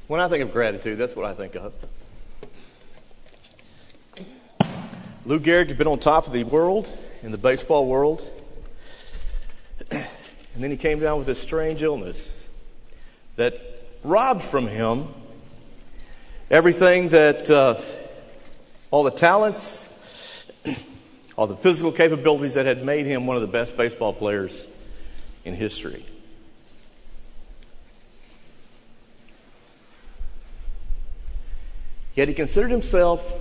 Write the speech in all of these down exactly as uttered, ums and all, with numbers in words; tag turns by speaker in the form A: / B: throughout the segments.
A: When I think of gratitude, that's what I think of. Lou Gehrig had been on top of the world, in the baseball world. And then he came down with this strange illness that robbed from him everything that, uh, all the talents, all the physical capabilities that had made him one of the best baseball players in history. Yet he considered himself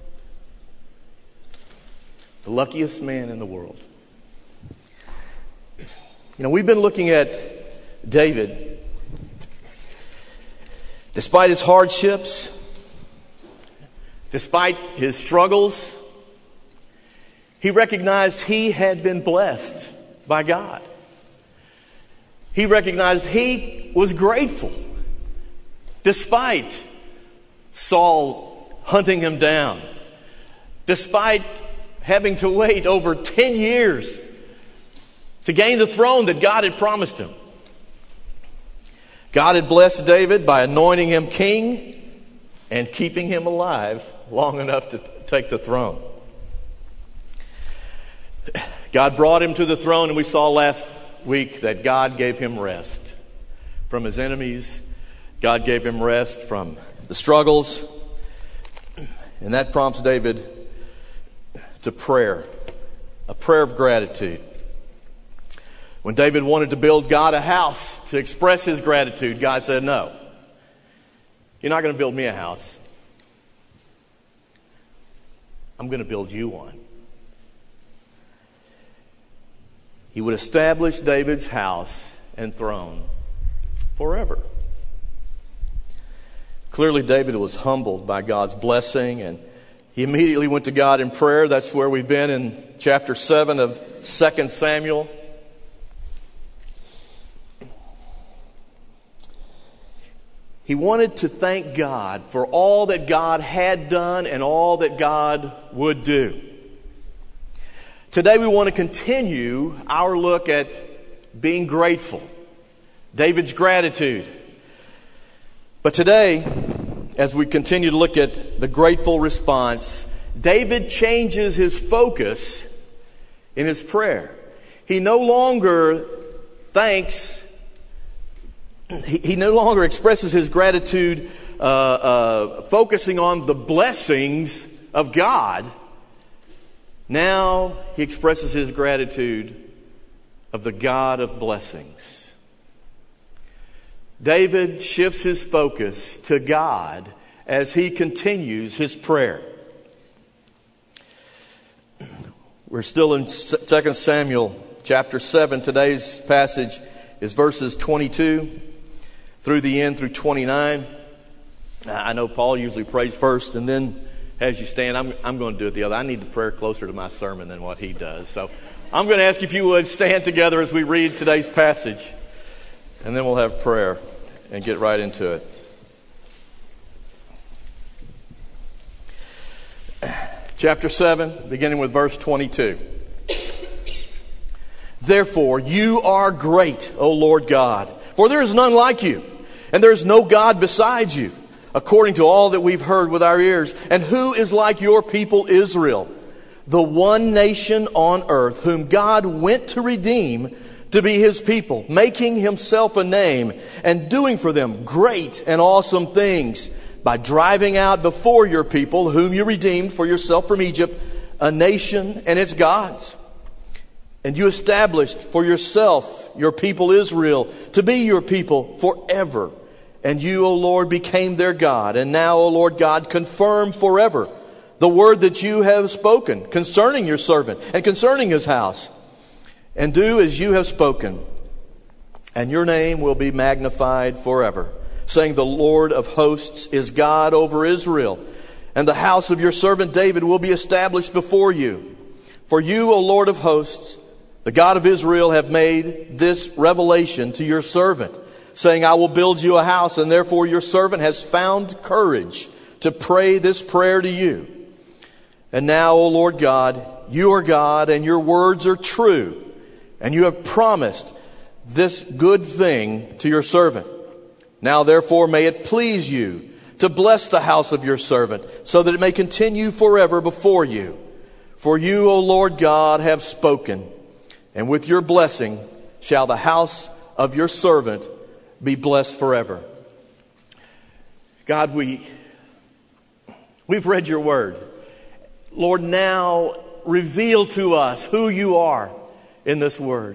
A: the luckiest man in the world. You know, we've been looking at David. Despite his hardships, despite his struggles, he recognized he had been blessed by God. He recognized he was grateful despite Saul hunting him down, despite having to wait over ten years to gain the throne that God had promised him. God had blessed David by anointing him king and keeping him alive long enough to take the throne. God brought him to the throne, and we saw last week that God gave him rest from his enemies. God gave him rest from the struggles. And that prompts David to prayer, a prayer of gratitude. When David wanted to build God a house to express his gratitude, God said, no, you're not going to build me a house. I'm going to build you one. He would establish David's house and throne forever. Clearly, David was humbled by God's blessing, and he immediately went to God in prayer. That's where we've been in chapter seven of Second Samuel. He wanted to thank God for all that God had done and all that God would do. Today we want to continue our look at being grateful, David's gratitude. But today, as we continue to look at the grateful response, David changes his focus in his prayer. He no longer thanks, he, he no longer expresses his gratitude uh, uh, focusing on the blessings of God. Now he expresses his gratitude of the God of blessings. David shifts his focus to God as he continues his prayer. We're still in Second Samuel chapter seven. Today's passage is verses twenty-two through the end through twenty-nine. I know Paul usually prays first, and then as you stand, I'm, I'm going to do it the other. I need the prayer closer to my sermon than what he does. So I'm going to ask if you would stand together as we read today's passage, and then we'll have prayer and get right into it. Chapter seven, beginning with verse twenty-two. Therefore, you are great, O Lord God, for there is none like you, and there is no God besides you, according to all that we've heard with our ears. And who is like your people Israel, the one nation on earth, whom God went to redeem to be his people, making himself a name and doing for them great and awesome things, by driving out before your people, whom you redeemed for yourself from Egypt, a nation and its gods. And you established for yourself your people Israel to be your people forever. And you, O Lord, became their God. And now, O Lord God, confirm forever the word that you have spoken concerning your servant and concerning his house. And do as you have spoken, and your name will be magnified forever, saying, the Lord of hosts is God over Israel, and the house of your servant David will be established before you. For you, O Lord of hosts, the God of Israel, have made this revelation to your servant, saying, I will build you a house, and therefore your servant has found courage to pray this prayer to you. And now, O Lord God, you are God, and your words are true, and you have promised this good thing to your servant. Now therefore may it please you to bless the house of your servant, so that it may continue forever before you. For you, O Lord God, have spoken, and with your blessing shall the house of your servant be blessed forever. God, we, we've read your word. Lord, now reveal to us who you are in this word.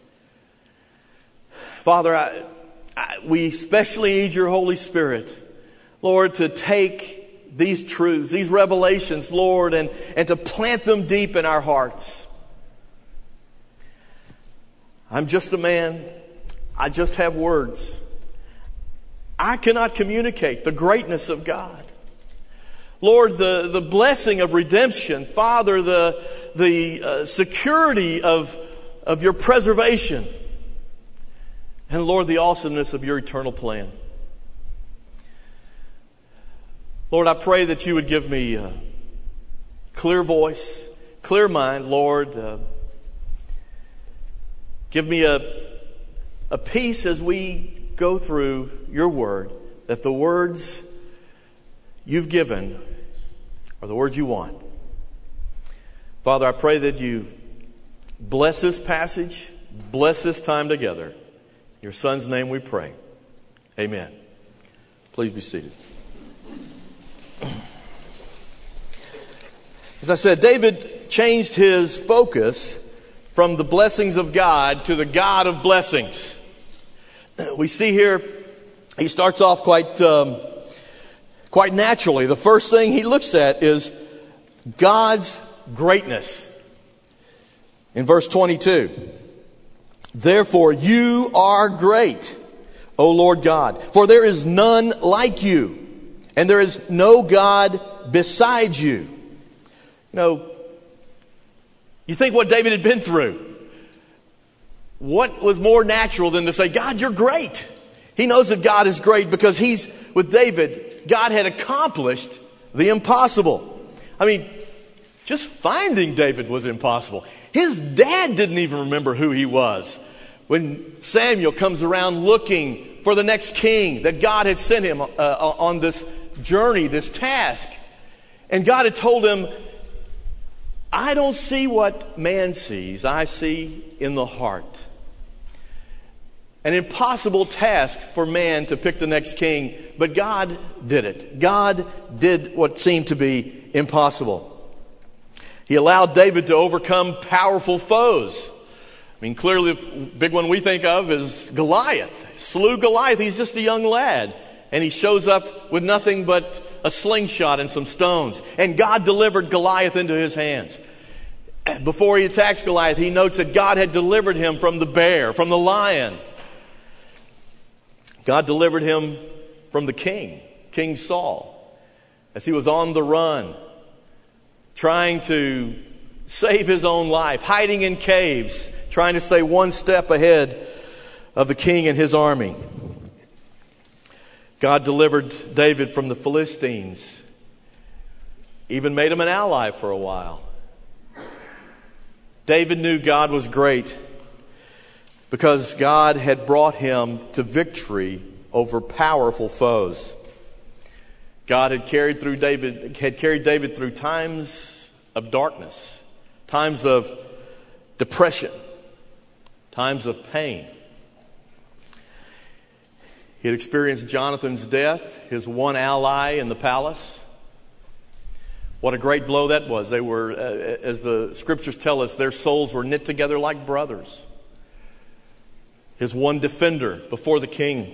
A: Father, I, I, we especially need your Holy Spirit, Lord, to take these truths, these revelations, Lord, and, and to plant them deep in our hearts. I'm just a man. I just have words. I cannot communicate the greatness of God. Lord, the, the blessing of redemption. Father, the, the uh, security of, of your preservation. And Lord, the awesomeness of your eternal plan. Lord, I pray that you would give me a clear voice, clear mind, Lord. Uh, give me a, a peace as we go through your word, that the words you've given are the words you want. Father, I pray that you bless this passage, bless this time together. In your Son's name we pray. Amen. Please be seated. As I said, David changed his focus from the blessings of God to the God of blessings. We see here, he starts off quite um, quite naturally. The first thing he looks at is God's greatness. In verse twenty-two, therefore you are great, O Lord God, for there is none like you, and there is no God beside you. You know, you think what David had been through. What was more natural than to say, God, you're great? He knows that God is great because he's, with David, God had accomplished the impossible. I mean, just finding David was impossible. His dad didn't even remember who he was. When Samuel comes around looking for the next king that God had sent him uh, on this journey, this task. And God had told him, I don't see what man sees. I see in the heart. An impossible task for man to pick the next king, but God did it. God did what seemed to be impossible. He allowed David to overcome powerful foes. I mean, clearly the big one we think of is Goliath. Slew Goliath. He's just a young lad. And he shows up with nothing but a slingshot and some stones. And God delivered Goliath into his hands. Before he attacks Goliath, he notes that God had delivered him from the bear, from the lion. God delivered him from the king, King Saul, as he was on the run, trying to save his own life, hiding in caves, trying to stay one step ahead of the king and his army. God delivered David from the Philistines, even made him an ally for a while. David knew God was great because God had brought him to victory over powerful foes. God had carried through David, had carried David through times of darkness, times of depression, times of pain. He had experienced Jonathan's death, his one ally in the palace. What a great blow that was. They were, uh, as the scriptures tell us, their souls were knit together like brothers. His one defender before the king.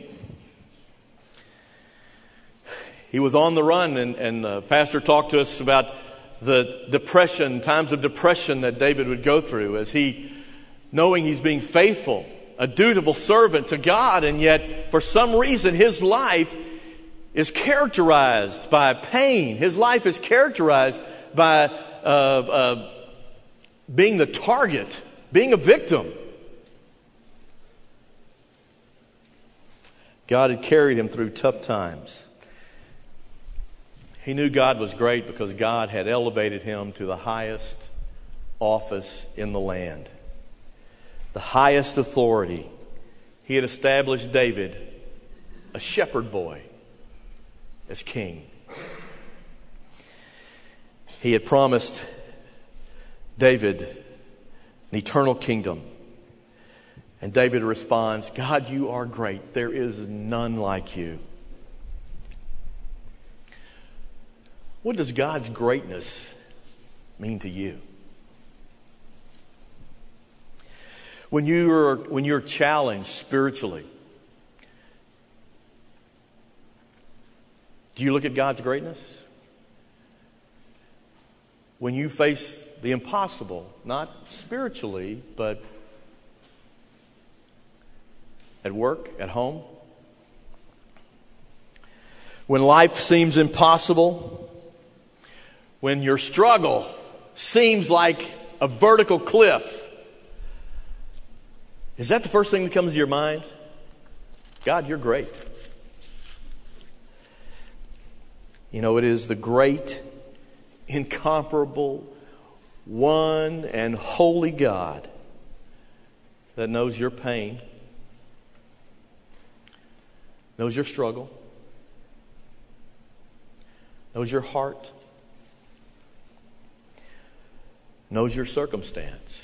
A: He was on the run, and, and uh, Pastor talked to us about the depression, times of depression that David would go through as he, knowing he's being faithful, a dutiful servant to God, and yet for some reason his life is characterized by pain. His life is characterized by uh, uh, being the target, being a victim. God had carried him through tough times. He knew God was great because God had elevated him to the highest office in the land, the highest authority. He had established David a shepherd boy as king. He had promised David an eternal kingdom. And David responds, God, you are great. There is none like you. What does God's greatness mean to you? When you're, when you're challenged spiritually, do you look at God's greatness? When you face the impossible, not spiritually, but at work, at home, when life seems impossible, when your struggle seems like a vertical cliff, is that the first thing that comes to your mind? God, you're great. You know, it is the great, incomparable, one and holy God that knows your pain, knows your struggle, knows your heart, knows your circumstance.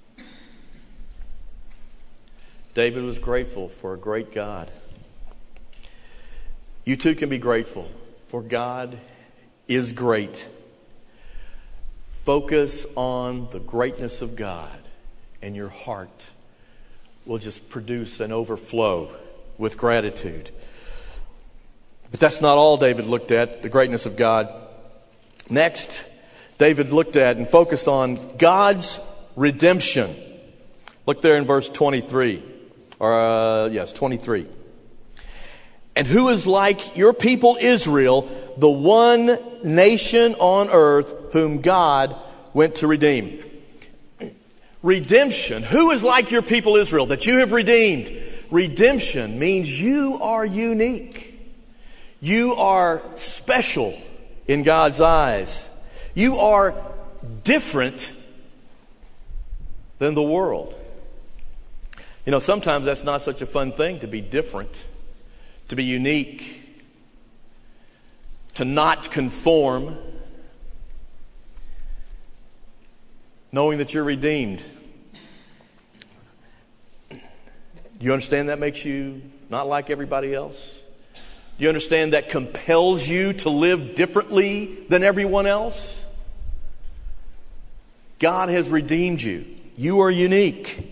A: David was grateful for a great God. You too can be grateful, for God is great. Focus on the greatness of God, and your heart will just produce an overflow with gratitude. But that's not all David looked at, the greatness of God. Next, David looked at and focused on God's redemption. Look there in verse twenty-three. Or, uh, yes, twenty-three. And who is like your people Israel, the one nation on earth whom God went to redeem? Redemption. Who is like your people Israel that you have redeemed? Redemption means you are unique. You are special in God's eyes. You are different than the world. You know, sometimes that's not such a fun thing to be different, to be unique, to not conform, knowing that you're redeemed. Do you understand that makes you not like everybody else? Do you understand that compels you to live differently than everyone else? God has redeemed you. You are unique.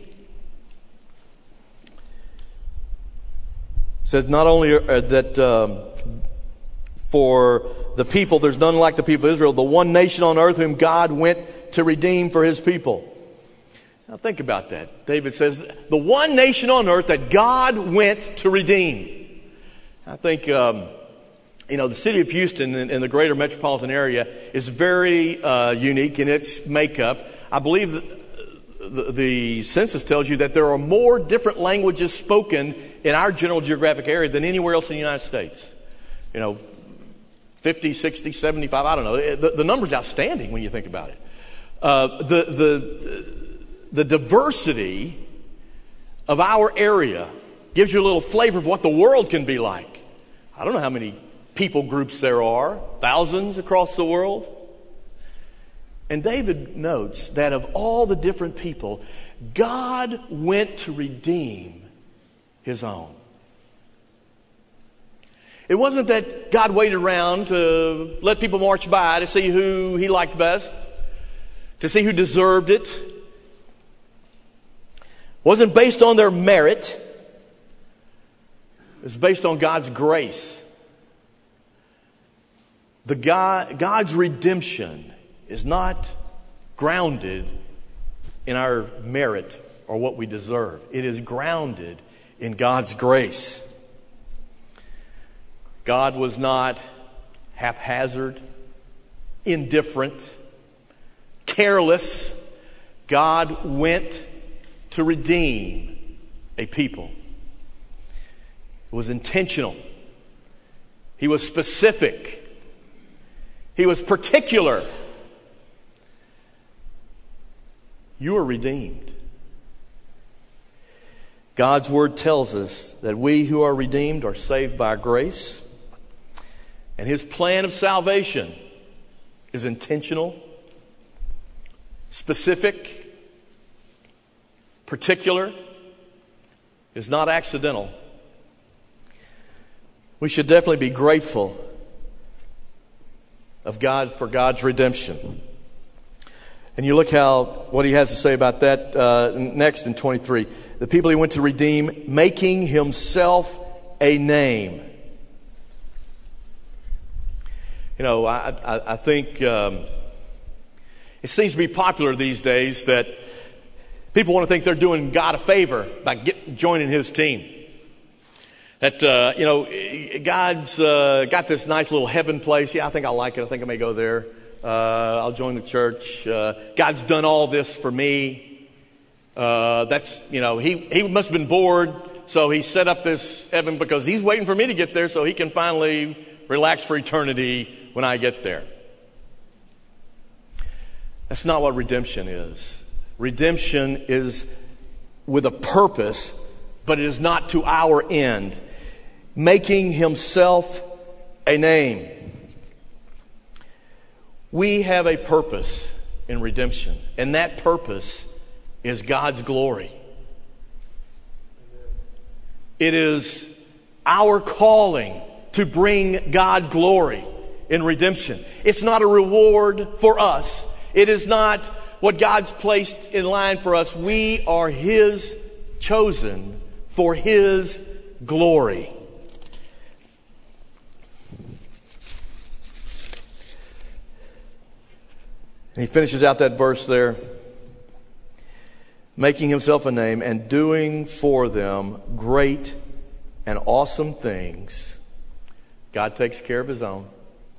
A: It says not only that um, for the people, there's none like the people of Israel, the one nation on earth whom God went to redeem for His people. Now think about that. David says, the one nation on earth that God went to redeem. I think, um, you know, the city of Houston and, and the greater metropolitan area is very uh, unique in its makeup. I believe that the, the census tells you that there are more different languages spoken in our general geographic area than anywhere else in the United States. You know, fifty, sixty, seventy-five, I don't know. The, the number's outstanding when you think about it. Uh, the, the, the diversity of our area gives you a little flavor of what the world can be like. I don't know how many people groups there are, thousands across the world. And David notes that of all the different people, God went to redeem His own. It wasn't that God waited around to let people march by to see who He liked best, to see who deserved it. It wasn't based on their merit. It was based on God's grace. The God, God's redemption is not grounded in our merit or what we deserve. It is grounded in God's grace. God was not haphazard, indifferent, careless. God went to redeem a people. It was intentional. He was specific. He was particular. You are redeemed. God's Word tells us that we who are redeemed are saved by grace. And His plan of salvation is intentional, specific, particular, is not accidental. We should definitely be grateful of God for God's redemption. And you look how what he has to say about that uh, next in twenty-three. The people he went to redeem, making himself a name. You know, I, I, I think um, it seems to be popular these days that people want to think they're doing God a favor by get, joining His team. That, uh, you know, God's uh, got this nice little heaven place. Yeah, I think I like it. I think I may go there. Uh, I'll join the church. Uh, God's done all this for me. Uh, that's, you know, he, he must have been bored, so he set up this heaven because He's waiting for me to get there so He can finally relax for eternity when I get there. That's not what redemption is. Redemption is with a purpose, but it is not to our end. Making himself a name. We have a purpose in redemption, and that purpose is God's glory. It is our calling to bring God glory in redemption. It's not a reward for us. It is not what God's placed in line for us. We are His chosen for His glory. And he finishes out that verse there. Making himself a name and doing for them great and awesome things. God takes care of His own.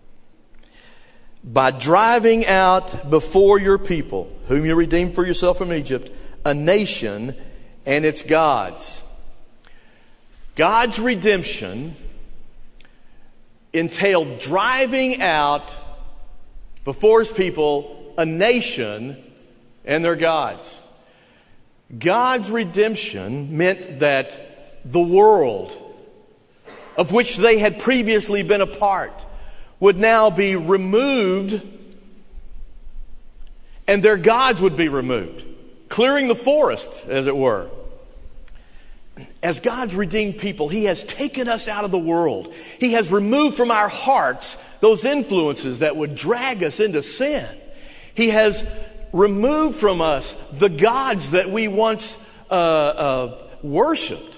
A: By driving out before your people, whom you redeemed for yourself from Egypt, a nation and its gods. God's redemption entailed driving out before His people a nation and their gods. God's redemption meant that the world of which they had previously been a part would now be removed, and their gods would be removed, clearing the forest, as it were. As God's redeemed people, He has taken us out of the world. He has removed from our hearts those influences that would drag us into sin. He has removed from us the gods that we once uh, uh, worshipped,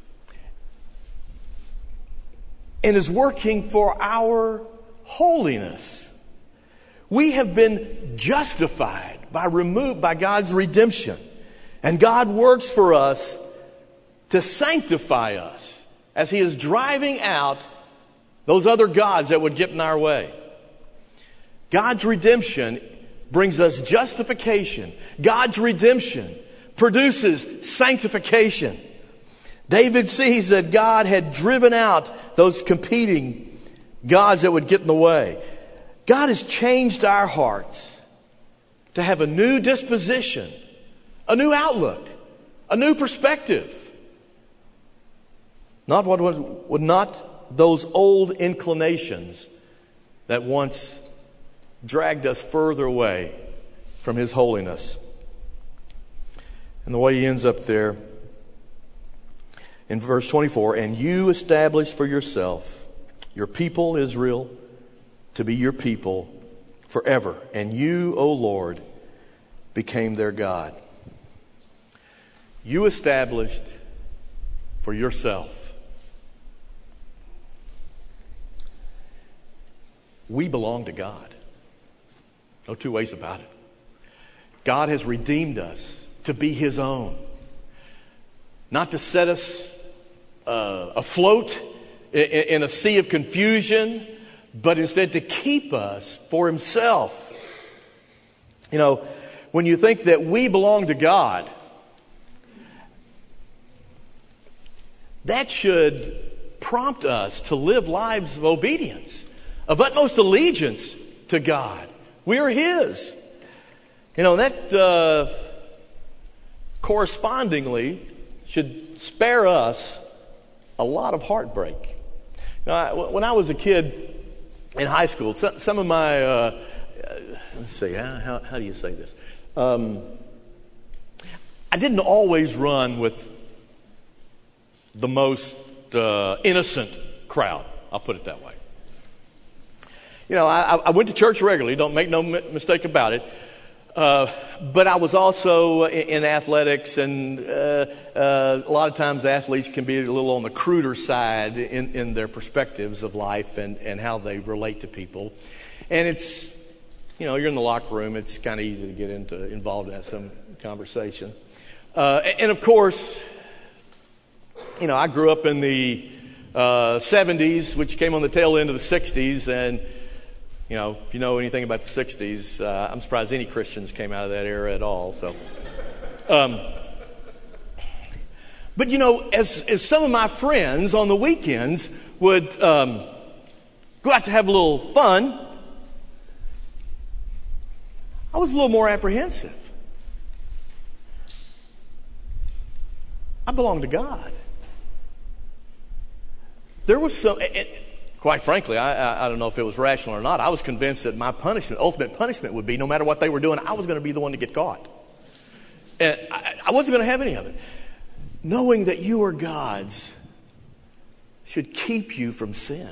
A: and is working for our holiness. We have been justified by removed by God's redemption, and God works for us to sanctify us as He is driving out those other gods that would get in our way. God's redemption brings us justification. God's redemption produces sanctification. David sees that God had driven out those competing gods that would get in the way. God has changed our hearts to have a new disposition, a new outlook, a new perspective. Not what was, would not those old inclinations that once dragged us further away from His holiness. And the way he ends up there in verse twenty-four, and you established for yourself your people Israel to be your people forever, and you, O Lord, became their God. You established for yourself. We belong to God. No two ways about it. God has redeemed us to be His own. Not to set us uh, afloat in, in a sea of confusion, but instead to keep us for Himself. You know, when you think that we belong to God, that should prompt us to live lives of obedience, of utmost allegiance to God. We are His. You know, that uh, correspondingly should spare us a lot of heartbreak. Now, I, when I was a kid in high school, some, some of my, uh, let's see, how, how, how do you say this? Um, I didn't always run with the most uh, innocent crowd. I'll put it that way. You know, I, I went to church regularly. Don't make no mistake about it. Uh, but I was also in, in athletics, and uh, uh, a lot of times athletes can be a little on the cruder side in, in their perspectives of life and, and how they relate to people. And it's, you know, you're in the locker room. It's kind of easy to get into involved in that, some conversation. Uh, and, and of course, you know, I grew up in the uh, seventies, which came on the tail end of the sixties, and you know, if you know anything about the sixties, uh, I'm surprised any Christians came out of that era at all. So, um, but you know, as as some of my friends on the weekends would um, go out to have a little fun, I was a little more apprehensive. I belong to God. There was some. It, Quite frankly, I, I, I don't know if it was rational or not. I was convinced that my punishment, ultimate punishment would be no matter what they were doing, I was going to be the one to get caught. And I, I wasn't going to have any of it. Knowing that you are God's should keep you from sin.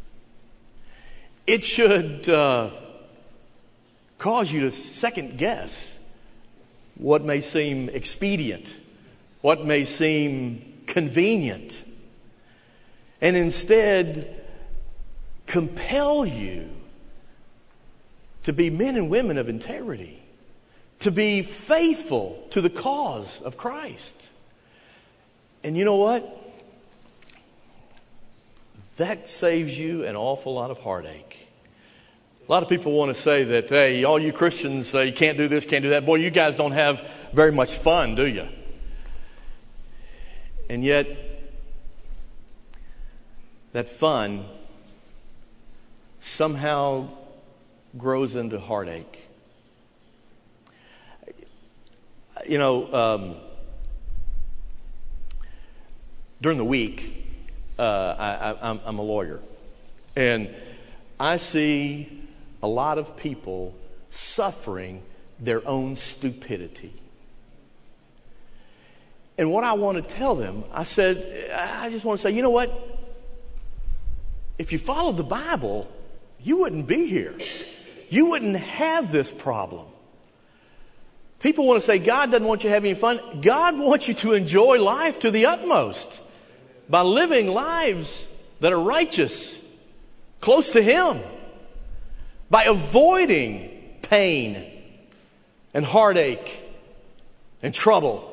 A: It should uh, cause you to second guess what may seem expedient, what may seem convenient, and instead compel you to be men and women of integrity, to be faithful to the cause of Christ. And you know what? That saves you an awful lot of heartache. A lot of people want to say that, hey, all you Christians, uh, you can't do this, can't do that. Boy, you guys don't have very much fun, do you? And yet, that fun somehow grows into heartache. You know, um, during the week, uh, I, I, I'm, I'm a lawyer, and I see a lot of people suffering their own stupidity. And what I want to tell them, I said, I just want to say, you know what? If you followed the Bible, you wouldn't be here. You wouldn't have this problem. People want to say God doesn't want you to have any fun. God wants you to enjoy life to the utmost by living lives that are righteous, close to Him, by avoiding pain and heartache and trouble.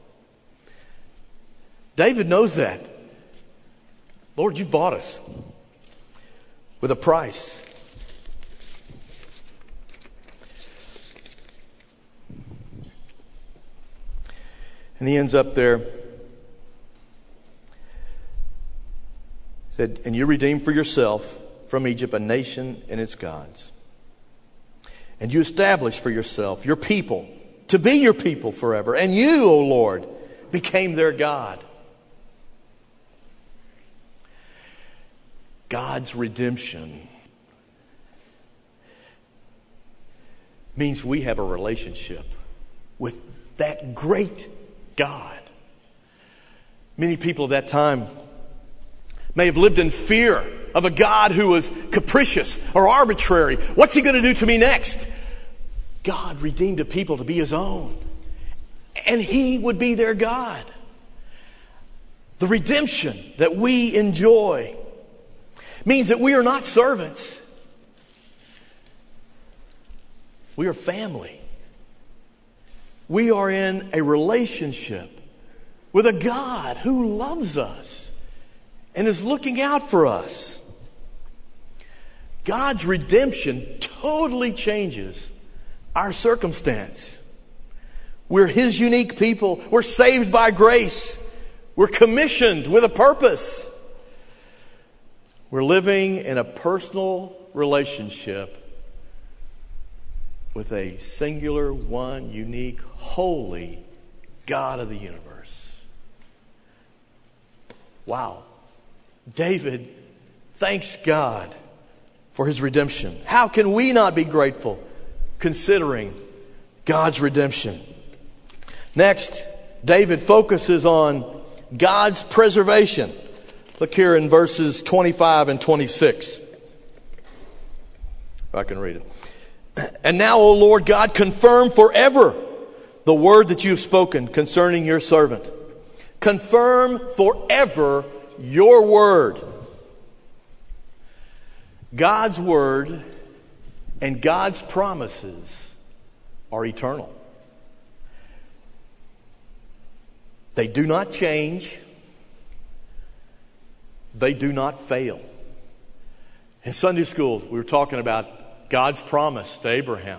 A: David knows that. Lord, you've bought us with a price. And he ends up there. Said, and you redeemed for yourself from Egypt a nation and its gods. And you established for yourself your people to be your people forever. And you, O Lord, became their God. God's redemption means we have a relationship with that great God. Many people of that time may have lived in fear of a God who was capricious or arbitrary. What's He going to do to me next? God redeemed a people to be His own, and He would be their God. The redemption that we enjoy means that we are not servants. We are family. We are in a relationship with a God who loves us and is looking out for us. God's redemption totally changes our circumstance. We're His unique people. We're saved by grace. We're commissioned with a purpose. We're living in a personal relationship with a singular, one, unique, holy God of the universe. Wow. David thanks God for his redemption. How can we not be grateful considering God's redemption? Next, David focuses on God's preservation. Look here in verses twenty-five and twenty-six. If I can read it. And now, O Lord God, confirm forever the word that you have spoken concerning your servant. Confirm forever your word. God's word and God's promises are eternal. They do not change. They do not fail. In Sunday school, we were talking about God's promise to Abraham.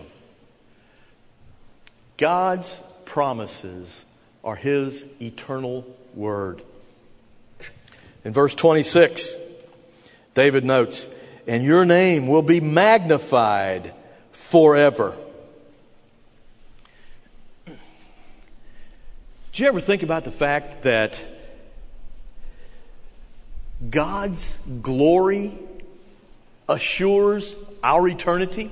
A: God's promises are His eternal word. In verse twenty-six, David notes, and your name will be magnified forever. Did you ever think about the fact that God's glory assures our eternity?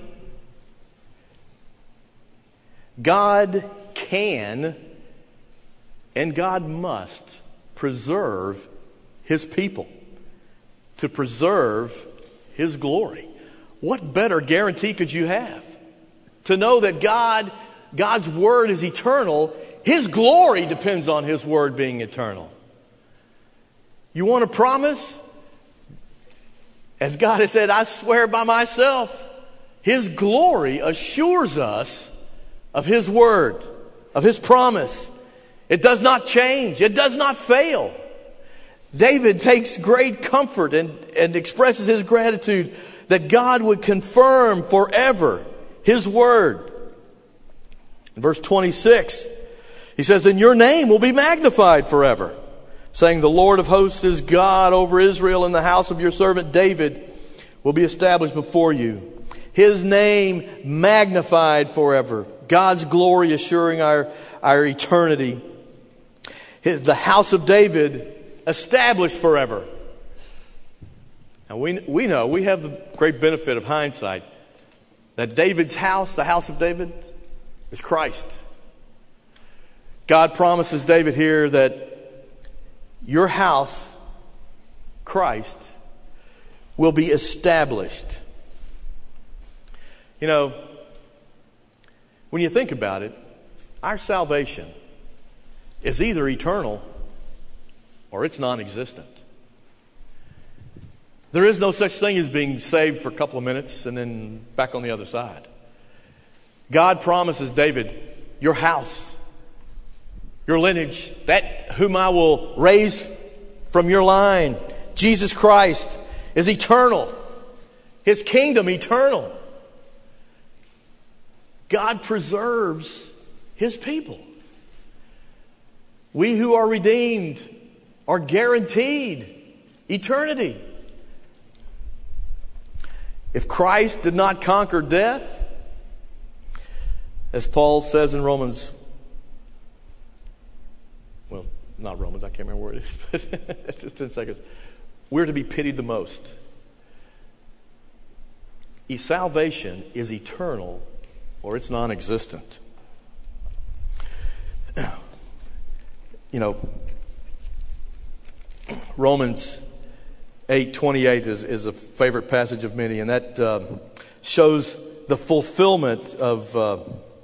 A: God can and God must preserve His people to preserve His glory. What better guarantee could you have? To know that God, God's word is eternal. His glory depends on His word being eternal. You want a promise? As God has said, I swear by myself. His glory assures us of His word, of His promise. It does not change. It does not fail. David takes great comfort and, and expresses his gratitude that God would confirm forever His word. In verse twenty-six, he says, and your name will be magnified forever, saying, the Lord of hosts is God over Israel, and the house of your servant David will be established before you. His name magnified forever. God's glory assuring our, our eternity. His, the house of David established forever. Now we, we know, we have the great benefit of hindsight, that David's house, the house of David, is Christ. God promises David here that your house, Christ, will be established. You know, when you think about it, our salvation is either eternal or it's non-existent. There is no such thing as being saved for a couple of minutes and then back on the other side. God promises David, your house, your lineage, that whom I will raise from your line, Jesus Christ, is eternal. His kingdom eternal. God preserves His people. We who are redeemed are guaranteed eternity. If Christ did not conquer death, as Paul says in Romans, well, not Romans, I can't remember where it is, but it's just ten seconds. We're to be pitied the most. Salvation is eternal or it's non-existent. You know, Romans eight twenty-eight is, is a favorite passage of many, and that uh, shows the fulfillment of, uh,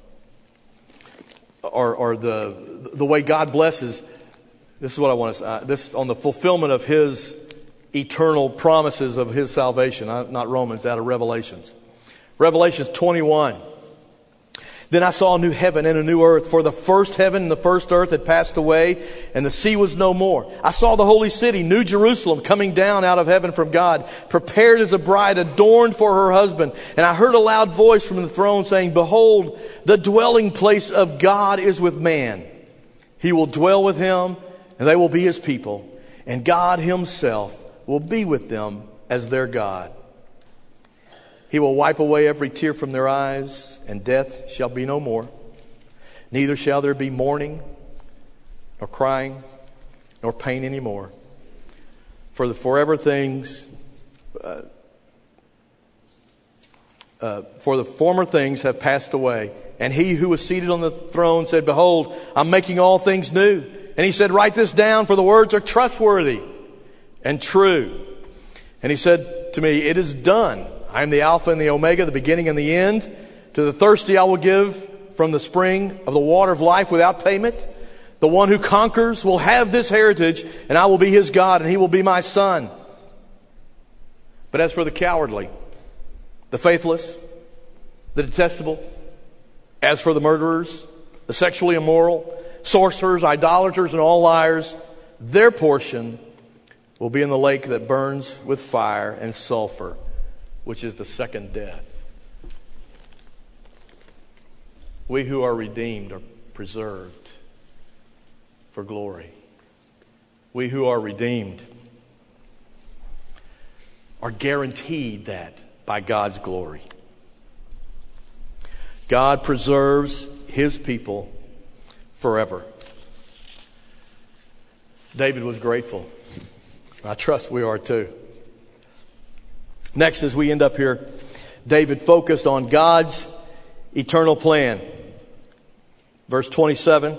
A: or, or the the way God blesses. This is what I want to say. Uh, this on the fulfillment of His eternal promises of His salvation, not, not Romans, out of Revelations. Revelations twenty-one. Then I saw a new heaven and a new earth, for the first heaven and the first earth had passed away, and the sea was no more. I saw the holy city, New Jerusalem, coming down out of heaven from God, prepared as a bride adorned for her husband. And I heard a loud voice from the throne saying, behold, the dwelling place of God is with man. He will dwell with him, and they will be His people. And God Himself will be with them as their God. He will wipe away every tear from their eyes, and death shall be no more. Neither shall there be mourning, nor crying, nor pain anymore. for the forever things, uh, uh, for the former things have passed away. And he who was seated on the throne said, behold, I'm making all things new. And he said, write this down, for the words are trustworthy and true. And he said to me, it is done. I am the Alpha and the Omega, the beginning and the end. To the thirsty I will give from the spring of the water of life without payment. The one who conquers will have this heritage, and I will be his God, and he will be my son. But as for the cowardly, the faithless, the detestable, as for the murderers, the sexually immoral, sorcerers, idolaters, and all liars, their portion will be in the lake that burns with fire and sulfur, which is the second death. We who are redeemed are preserved for glory. We who are redeemed are guaranteed that by God's glory. God preserves his people forever. David was grateful. I trust we are too. Next, as we end up here, David focused on God's eternal plan. Verse twenty-seven.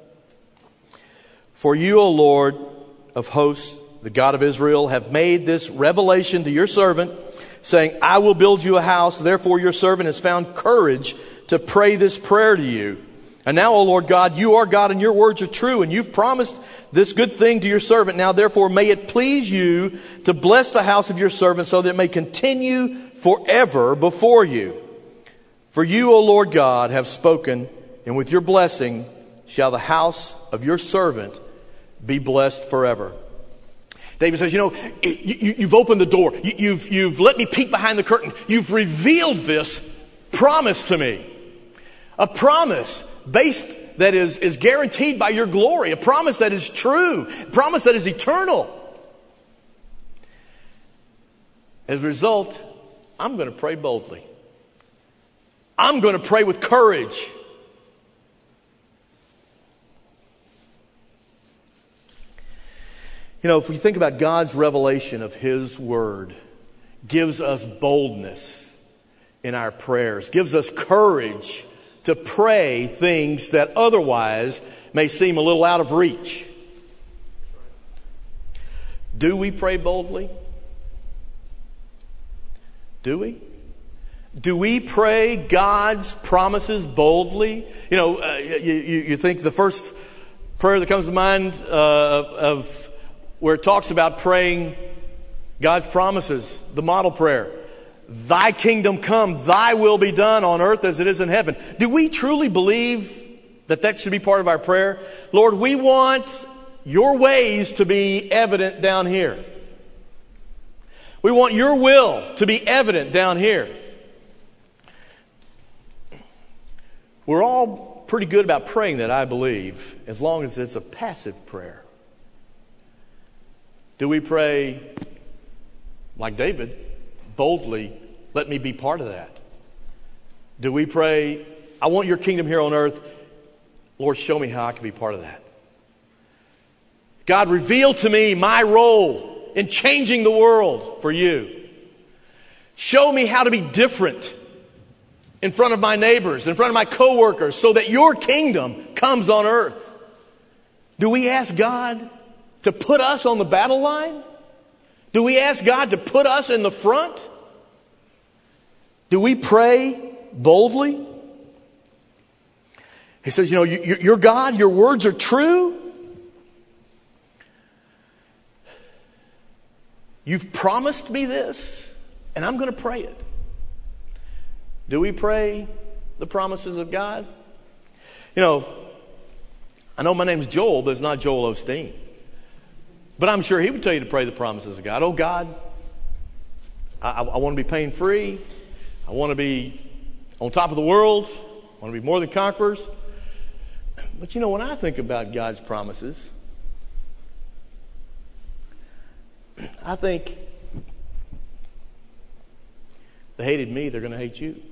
A: For you, O Lord of hosts, the God of Israel, have made this revelation to your servant, saying, I will build you a house. Therefore your servant has found courage to pray this prayer to you. And now, O Lord God, you are God and your words are true, and you've promised this good thing to your servant. Now, therefore, may it please you to bless the house of your servant so that it may continue forever before you. For you, O Lord God, have spoken, and with your blessing shall the house of your servant be blessed forever. David says, you know, you, you, you've opened the door. You, you've, you've let me peek behind the curtain. You've revealed this promise to me. A promise based that is, is guaranteed by your glory. A promise that is true. A promise that is eternal. As a result, I'm going to pray boldly. I'm going to pray with courage. You know, if we think about God's revelation of his word, gives us boldness in our prayers, gives us courage to pray things that otherwise may seem a little out of reach. Do we pray boldly? Do we? Do we pray God's promises boldly? You know, uh, you, you, you think the first prayer that comes to mind uh, of where it talks about praying God's promises, the model prayer. Thy kingdom come, thy will be done on earth as it is in heaven. Do we truly believe that that should be part of our prayer? Lord, we want your ways to be evident down here. We want your will to be evident down here. We're all pretty good about praying that, I believe, as long as it's a passive prayer. Do we pray, like David, boldly, let me be part of that? Do we pray, I want your kingdom here on earth. Lord, show me how I can be part of that. God, reveal to me my role in changing the world for you. Show me how to be different in front of my neighbors, in front of my coworkers, so that your kingdom comes on earth. Do we ask God to put us on the battle line? Do we ask God to put us in the front? Do we pray boldly? He says, you know, you're God, your words are true. You've promised me this, and I'm going to pray it. Do we pray the promises of God? You know, I know my name's Joel, but it's not Joel Osteen. But I'm sure he would tell you to pray the promises of God. Oh God, I, I, I want to be pain free. I want to be on top of the world. I want to be more than conquerors. But you know, when I think about God's promises, I think they hated me, they're going to hate you.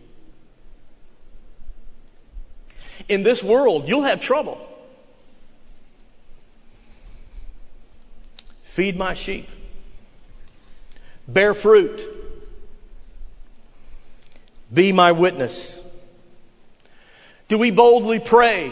A: In this world, you'll have trouble. Feed my sheep. Bear fruit. Be my witness. Do we boldly pray?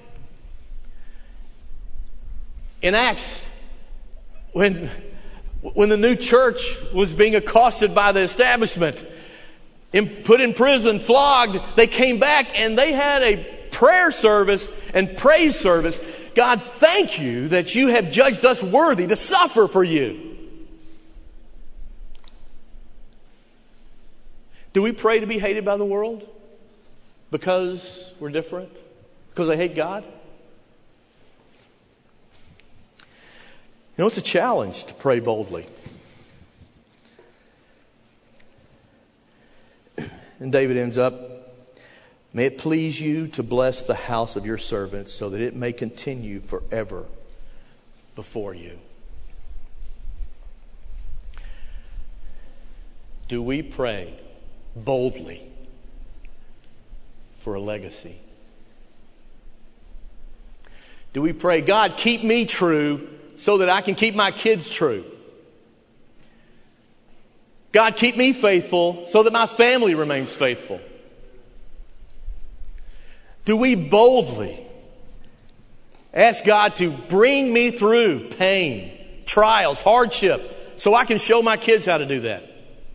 A: In Acts, when, when the new church was being accosted by the establishment, in, put in prison, flogged, they came back and they had a prayer service and praise service. God, thank you that you have judged us worthy to suffer for you. Do we pray to be hated by the world because we're different? Because they hate God? You know, it's a challenge to pray boldly. And David ends up, may it please you to bless the house of your servants so that it may continue forever before you. Do we pray boldly for a legacy? Do we pray, God, keep me true so that I can keep my kids true? God, keep me faithful so that my family remains faithful? Do we boldly ask God to bring me through pain, trials, hardship, so I can show my kids how to do that?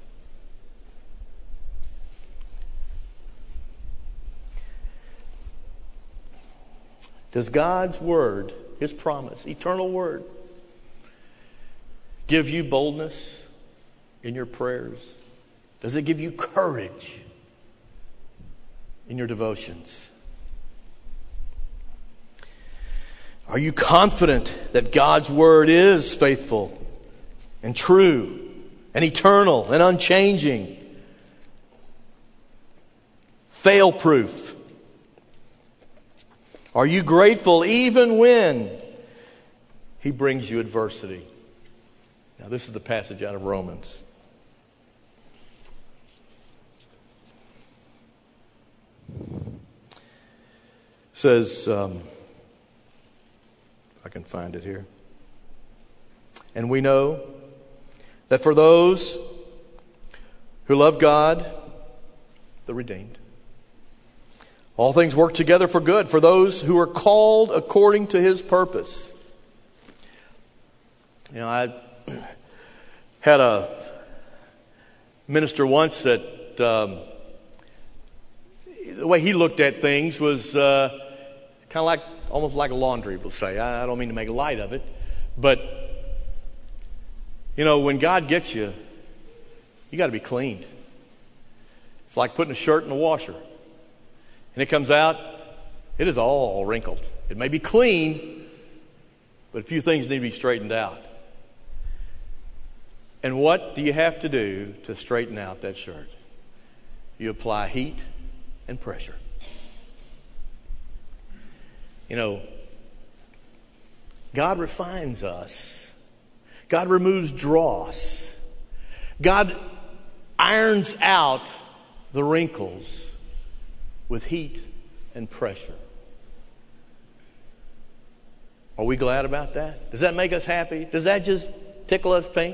A: Does God's word, His promise, eternal word, give you boldness in your prayers? Does it give you courage in your devotions? Are you confident that God's word is faithful and true and eternal and unchanging, fail-proof? Are you grateful even when He brings you adversity? Now, this is the passage out of Romans. It says, um, if I can find it here. And we know that for those who love God, the redeemed, all things work together for good for those who are called according to His purpose. You know, I had a minister once that um, the way he looked at things was uh, kind of like, almost like a laundry, we'll say. I, I don't mean to make light of it, but you know, when God gets you, you got to be cleaned. It's like putting a shirt in the washer. And it comes out, it is all wrinkled. It may be clean, but a few things need to be straightened out. And what do you have to do to straighten out that shirt? You apply heat and pressure. You know, God refines us. God removes dross. God irons out the wrinkles with heat and pressure. Are we glad about that? Does that make us happy? Does that just tickle us pink?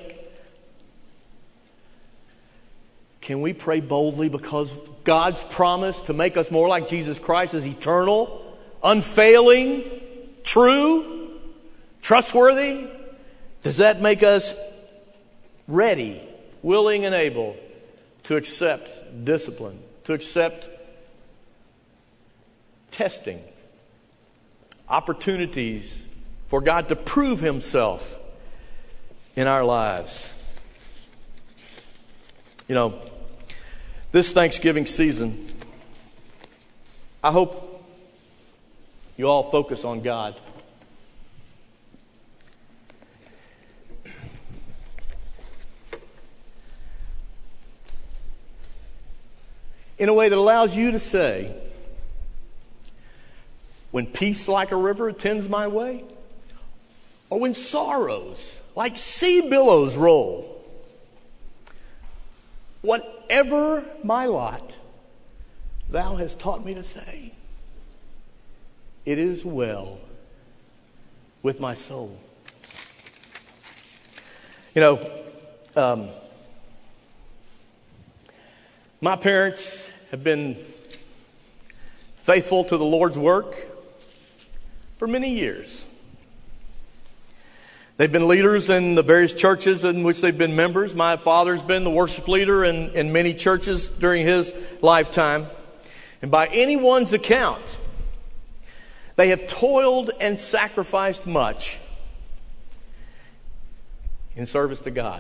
A: Can we pray boldly because God's promise to make us more like Jesus Christ is eternal, unfailing, true, trustworthy? Does that make us ready, willing, and able to accept discipline, to accept testing, opportunities for God to prove Himself in our lives? You know, this Thanksgiving season, I hope you all focus on God. In a way that allows you to say, when peace like a river attends my way, or when sorrows like sea billows roll, whatever my lot, Thou hast taught me to say, it is well with my soul. You know, um, My parents have been faithful to the Lord's work for many years. They've been leaders in the various churches in which they've been members. My father's been the worship leader in, in many churches during his lifetime. And by anyone's account, they have toiled and sacrificed much in service to God.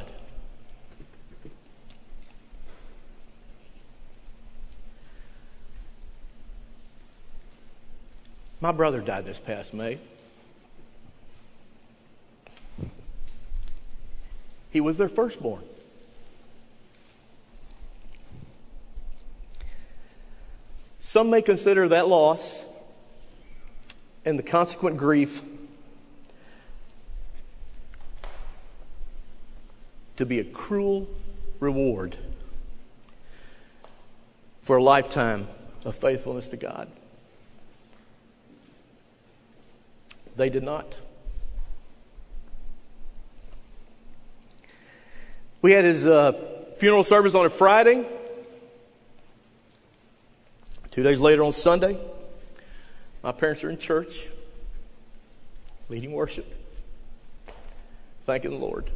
A: My brother died this past May. He was their firstborn. Some may consider that loss and the consequent grief to be a cruel reward for a lifetime of faithfulness to God. They did not. We had his uh, funeral service on a Friday. Two days later on Sunday, my parents are in church, leading worship, thanking the Lord.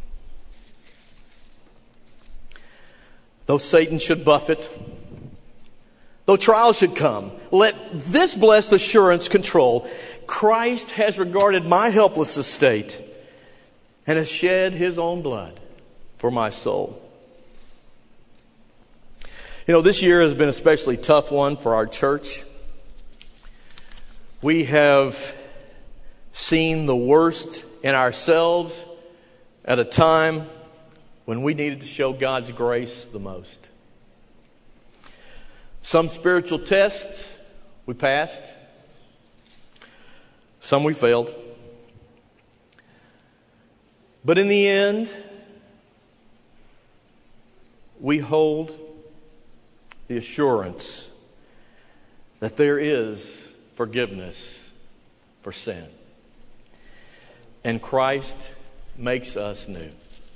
A: Though Satan should buffet, though trials should come, let this blessed assurance control. Christ has regarded my helpless estate and has shed His own blood for my soul. You know, this year has been an especially tough one for our church. We have seen the worst in ourselves at a time when we needed to show God's grace the most. Some spiritual tests we passed. Some we failed. But in the end, we hold the assurance that there is forgiveness for sin. And Christ makes us new.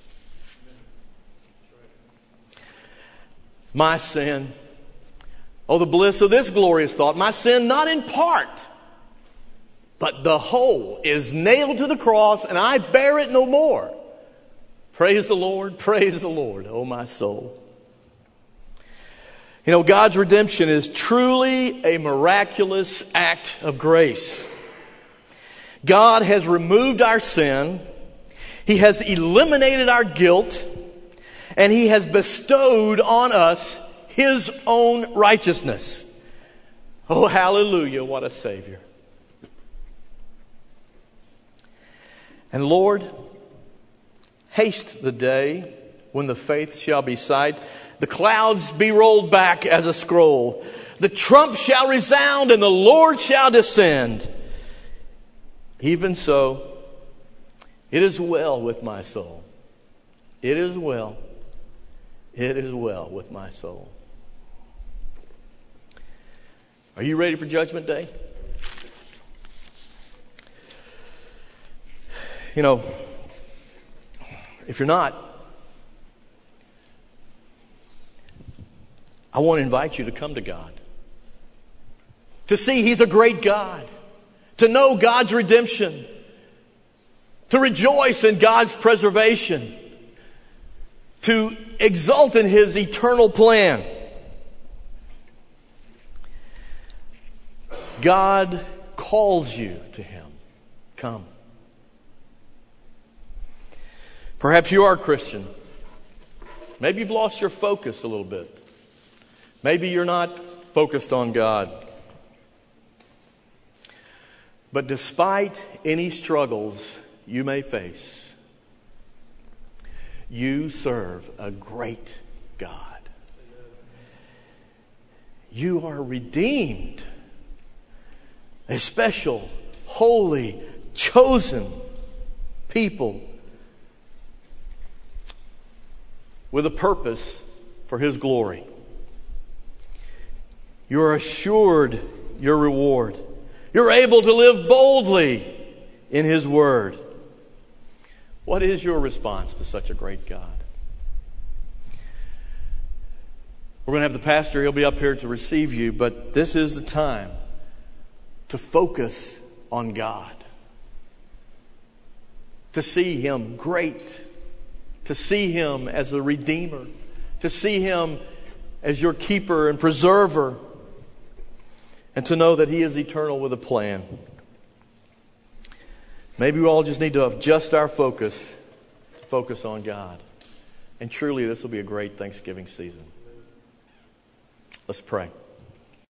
A: My sin, oh, the bliss of this glorious thought, my sin not in part, but the whole is nailed to the cross, and I bear it no more. Praise the Lord, praise the Lord, oh my soul. You know, God's redemption is truly a miraculous act of grace. God has removed our sin, He has eliminated our guilt, and He has bestowed on us His own righteousness. Oh, hallelujah, what a Savior. And Lord, haste the day when the faith shall be sight, the clouds be rolled back as a scroll, the trump shall resound and the Lord shall descend. Even so, it is well with my soul. It is well. It is well with my soul. Are you ready for Judgment Day? You know, if you're not, I want to invite you to come to God. To see He's a great God. To know God's redemption. To rejoice in God's preservation. To exult in His eternal plan. God calls you to Him. Come. Perhaps you are a Christian. Maybe you've lost your focus a little bit. Maybe you're not focused on God. But despite any struggles you may face, you serve a great God. You are redeemed. A special, holy, chosen people with a purpose for His glory. You are assured your reward. You're able to live boldly in His Word. What is your response to such a great God? We're going to have the pastor. He'll be up here to receive you. But this is the time to focus on God. To see Him great. To see Him as the Redeemer. To see Him as your keeper and preserver. And to know that He is eternal with a plan. Maybe we all just need to adjust our focus. Focus on God. And truly this will be a great Thanksgiving season. Let's pray.